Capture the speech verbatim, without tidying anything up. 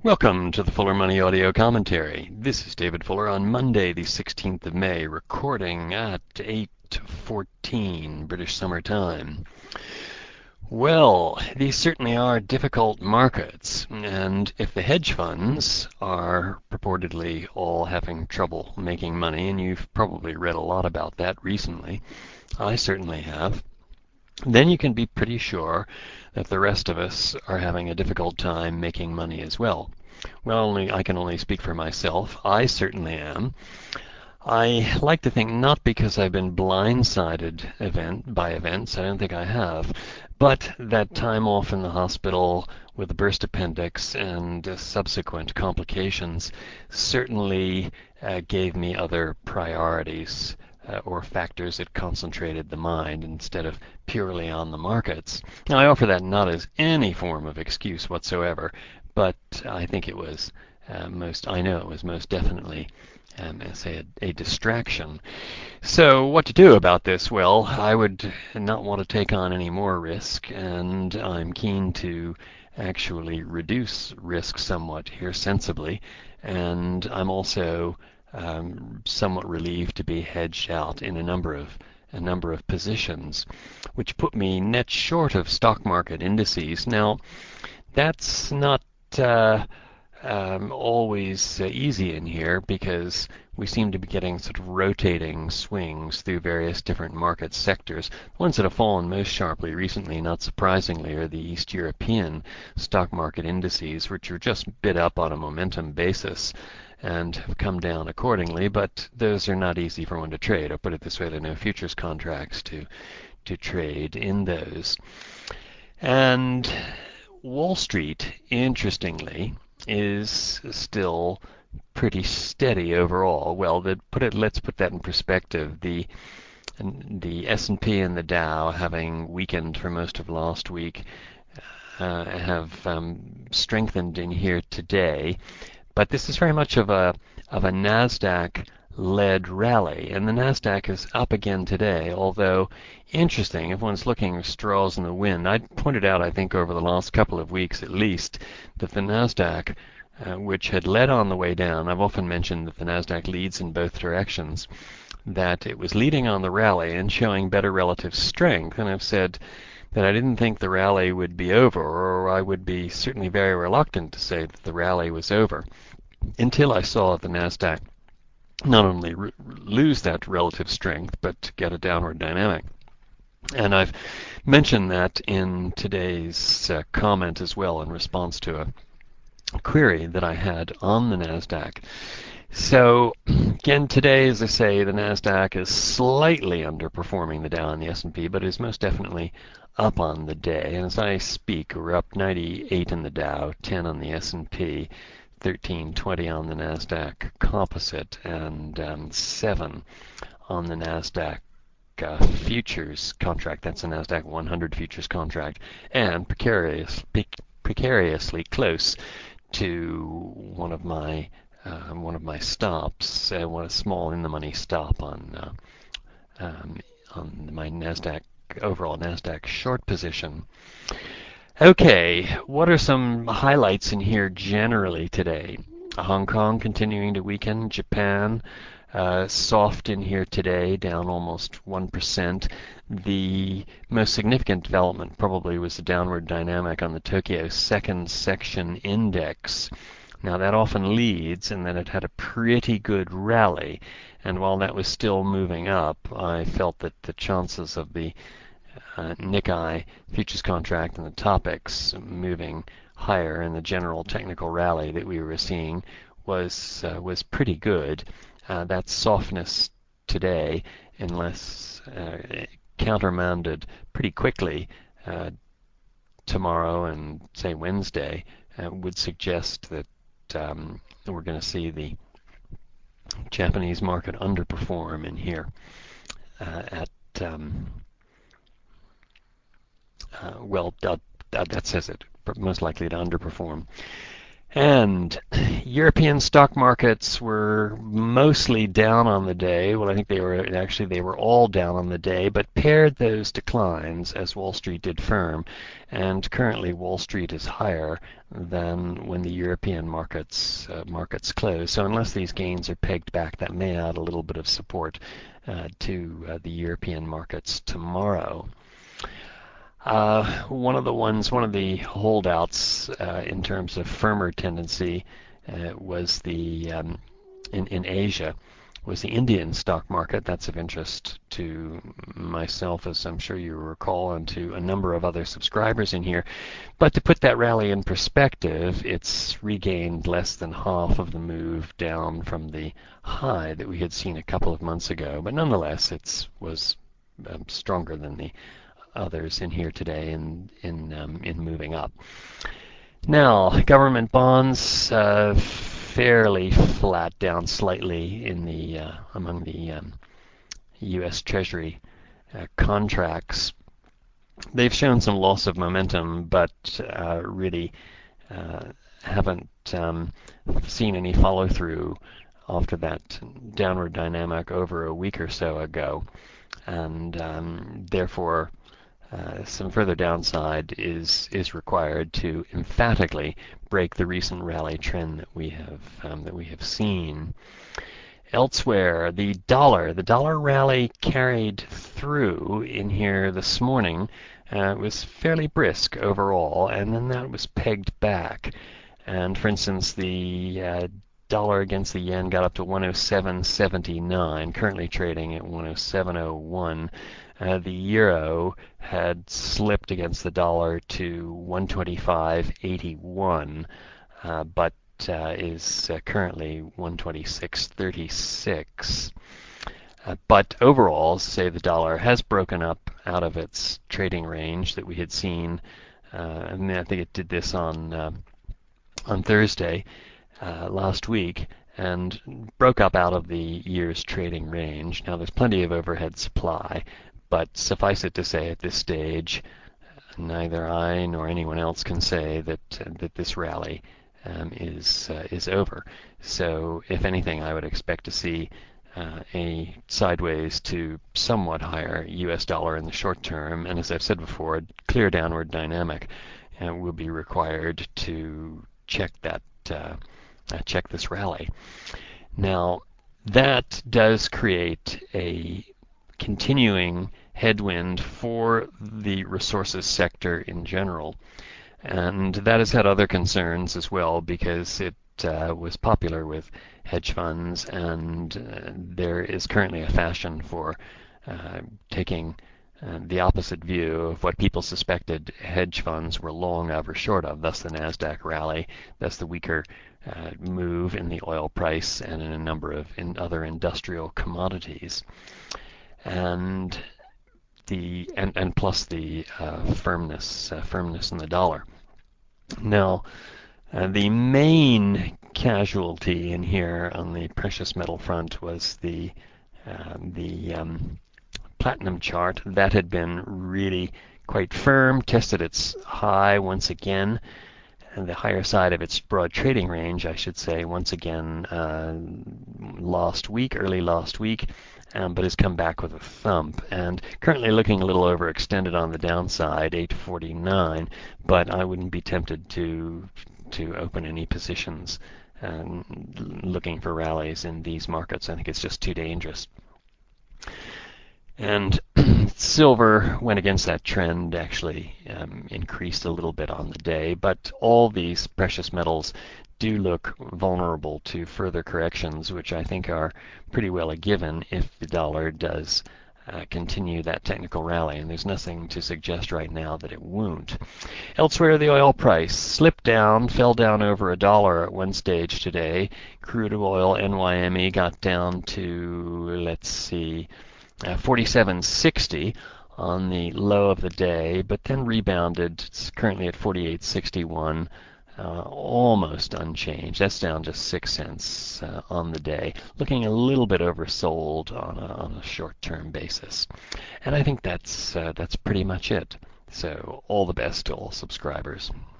Welcome to the Fuller Money Audio Commentary. This is David Fuller on Monday, the sixteenth of May, recording at eight fourteen British Summer Time. Well, these certainly are difficult markets, and if the hedge funds are purportedly all having trouble making money, and you've probably read a lot about that recently, I certainly have, then you can be pretty sure that the rest of us are having a difficult time making money as well. Well, only I can only speak for myself. I certainly am. I like to think not because I've been blindsided event by events, I don't think I have, but that time off in the hospital with a burst appendix and uh, subsequent complications certainly uh, gave me other priorities. Uh, or factors that concentrated the mind instead of purely on the markets. Now, I offer that not as any form of excuse whatsoever, but I think it was uh, most, I know it was most definitely, um, say, a, a distraction. So what to do about this? Well, I would not want to take on any more risk, and I'm keen to actually reduce risk somewhat here sensibly, and I'm also um, somewhat relieved to be hedged out in a number of a number of positions, which put me net short of stock market indices. Now, that's not uh, um, always uh, easy in here because we seem to be getting sort of rotating swings through various different market sectors. The ones that have fallen most sharply recently, not surprisingly, are the East European stock market indices, which are just bid up on a momentum basis and have come down accordingly, but those are not easy for one to trade. I'll put it this way, there are no futures contracts to to trade in those. And Wall Street, interestingly, is still pretty steady overall. Well, the, put it, let's put that in perspective. The the S and P and the Dow, having weakened for most of last week, uh, have um, strengthened in here today. But this is very much of a of a NASDAQ-led rally, and the NASDAQ is up again today, although interesting, if one's looking at straws in the wind, I pointed out, I think, over the last couple of weeks at least, that the NASDAQ, uh, which had led on the way down, I've often mentioned that the NASDAQ leads in both directions, that it was leading on the rally and showing better relative strength, and I've said that I didn't think the rally would be over, or I would be certainly very reluctant to say that the rally was over, until I saw the NASDAQ not only r- lose that relative strength, but get a downward dynamic. And I've mentioned that in today's uh, comment as well in response to a query that I had on the NASDAQ. So again, today, as I say, the NASDAQ is slightly underperforming the Dow and the S and P, but is most definitely up on the day. And as I speak, we're up ninety-eight in the Dow, ten on the S and P, thirteen twenty on the NASDAQ Composite, and um, seven on the NASDAQ uh, futures contract. That's the NASDAQ one hundred futures contract, and precarious, precariously close to one of my uh, one of my stops, uh, one a small in the money stop on uh, um, on my Nasdaq overall Nasdaq short position. Okay, what are some highlights in here generally today? Hong Kong continuing to weaken, Japan uh, soft in here today, down almost one percent. The most significant development probably was the downward dynamic on the Tokyo second section index. Now that often leads in that it had a pretty good rally, and while that was still moving up, I felt that the chances of the uh, Nikkei futures contract and the Topix moving higher in the general technical rally that we were seeing was uh, was pretty good. Uh, that softness today, unless uh, countermanded pretty quickly uh, tomorrow and say Wednesday, uh, would suggest that um, we're going to see the Japanese market underperform in here uh, at um, uh, well, that, that says it, most likely to underperform. And European stock markets were mostly down on the day. Well, I think they were actually they were all down on the day, but paired those declines as Wall Street did firm. And currently, Wall Street is higher than when the European markets uh, markets close. So unless these gains are pegged back, that may add a little bit of support uh, to uh, the European markets tomorrow. Uh, one of the ones, one of the holdouts uh, in terms of firmer tendency uh, was the um, in in Asia was the Indian stock market. That's of interest to myself, as I'm sure you recall, and to a number of other subscribers in here. But to put that rally in perspective, it's regained less than half of the move down from the high that we had seen a couple of months ago. But nonetheless, it was um, stronger than the others in here today in in um, in moving up. Now, government bonds uh, fairly flat, down slightly in the uh, among the um, U S. Treasury uh, contracts. They've shown some loss of momentum, but uh, really uh, haven't um, seen any follow through after that downward dynamic over a week or so ago, and um, therefore Uh, some further downside is is required to emphatically break the recent rally trend that we have um, that we have seen. Elsewhere, the dollar, the dollar rally carried through in here this morning. Uh, was fairly brisk overall, and then that was pegged back. And for instance, the uh, dollar against the yen got up to one oh seven seventy-nine, currently trading at one oh seven oh one. Uh, the euro had slipped against the dollar to one twenty-five eighty-one, uh, but uh, is uh, currently one twenty-six thirty-six. Uh, but overall, say the dollar has broken up out of its trading range that we had seen. Uh, I mean, I think it did this on uh, on Thursday uh, last week, and broke up out of the year's trading range. Now there's plenty of overhead supply, but suffice it to say at this stage, neither I nor anyone else can say that uh, that this rally um, is uh, is over. So if anything, I would expect to see uh, a sideways to somewhat higher U S dollar in the short term, and as I've said before, a clear downward dynamic uh, will be required to check that uh, uh, check this rally. Now that does create a continuing headwind for the resources sector in general, and that has had other concerns as well because it uh, was popular with hedge funds, and uh, there is currently a fashion for uh, taking uh, the opposite view of what people suspected hedge funds were long of or short of, thus the NASDAQ rally, thus the weaker uh, move in the oil price and in a number of in other industrial commodities. And the and, and plus the uh, firmness uh, firmness in the dollar. Now, uh, the main casualty in here on the precious metal front was the uh, the um, platinum chart. That had been really quite firm, tested its high once again, and the higher side of its broad trading range, I should say, once again uh, last week, early last week, um, but has come back with a thump, and currently looking a little overextended on the downside, eight forty-nine, but I wouldn't be tempted to to open any positions um, looking for rallies in these markets. I think it's just too dangerous. And silver went against that trend, actually um, increased a little bit on the day, but all these precious metals do look vulnerable to further corrections, which I think are pretty well a given if the dollar does uh, continue that technical rally, and there's nothing to suggest right now that it won't. Elsewhere, the oil price slipped down, fell down over a dollar at one stage today. Crude oil N Y M E got down to, let's see, Uh, forty-seven sixty on the low of the day, but then rebounded. It's currently at forty-eight sixty-one, uh, almost unchanged. That's down just six cents uh, on the day, looking a little bit oversold on a, on a short-term basis. And I think that's uh, that's pretty much it. So all the best to all subscribers.